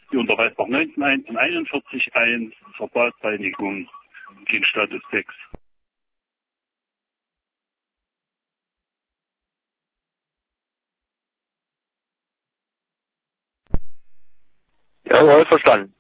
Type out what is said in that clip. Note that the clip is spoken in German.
die unter Weisbach 1941 Vertragsreinigung gegen Status 6. Jawohl, verstanden.